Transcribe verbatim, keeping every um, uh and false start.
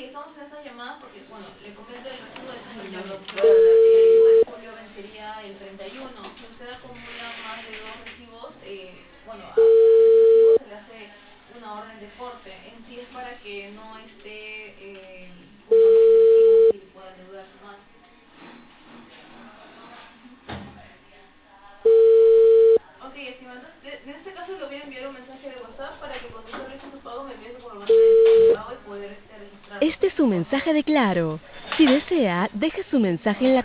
realizamos estas llamadas porque, bueno, le comento el recibo de julio. El recibo de julio vencería el treinta y uno. Si usted acumula más de dos recibos, eh, bueno, a los recibos se le hace una orden de corte. En sí es para que no esté eh, con los recibos y pueda endeudarse más. Ok, estimado, entonces, en este caso le voy a enviar un mensaje de WhatsApp para que cuando usted realice su pago me envíe su comprobante de pago y poder este, registrarlo. Este es su Por favor. mensaje de Claro. Si desea, deje su mensaje en la